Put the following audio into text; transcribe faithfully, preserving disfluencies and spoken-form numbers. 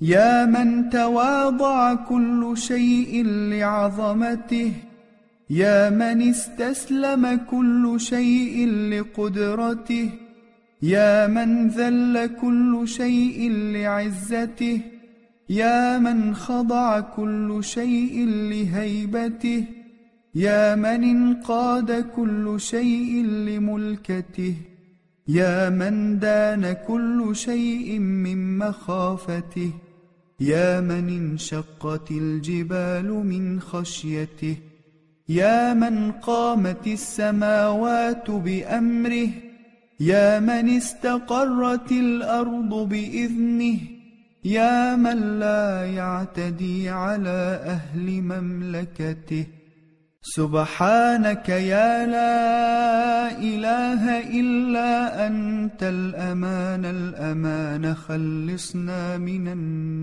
يا من تواضع كل شيء لعظمته، يا من استسلم كل شيء لقدرته، يا من ذل كل شيء لعزته، يا من خضع كل شيء لهيبته، يا من انقاد كل شيء لملكته، يا من دان كل شيء من مخافته، يا من انشقت الجبال من خشيته، يا من قامت السماوات بأمره، يا من استقرت الأرض بإذنه، يا من لا يعتدي على أهل مملكته. سبحانك يا لا إله إلا أنت الأمان الأمان خلصنا من النار.